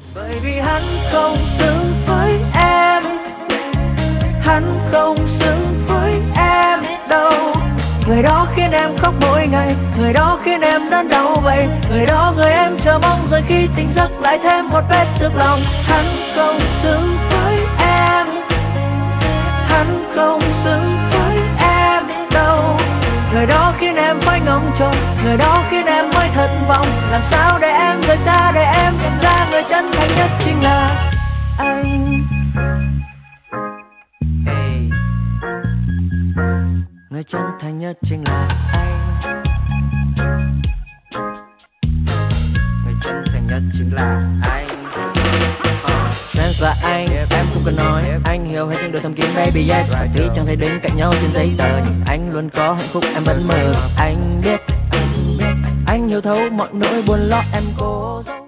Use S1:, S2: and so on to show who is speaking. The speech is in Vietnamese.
S1: Bởi vì hắn không xứng với em, hắn không xứng với em đâu. Người đó khiến em khóc mỗi ngày, người đó khiến em đớn đau vậy. Người đó người em chờ mong rồi khi tỉnh giấc lại thêm một vết xước lòng. Hắn không xứng với em, hắn không xứng với em đâu. Người đó khiến em phải ngóng trông, người đó khiến em mới thất vọng. Làm sao để em rời xa, để em nhận ra người chân thành nhất chính là anh. Hey. Người chân thành nhất chính là anh. Người chân thành nhất chính là anh. Em và anh, em không cần nói, anh hiểu hết những điều thầm kín baby yes. Tuy chẳng thể đến cạnh nhau trên giấy tờ, nhưng anh luôn có hạnh phúc em vẫn mơ. Anh biết, anh hiểu thấu mọi nỗi buồn lo em cố.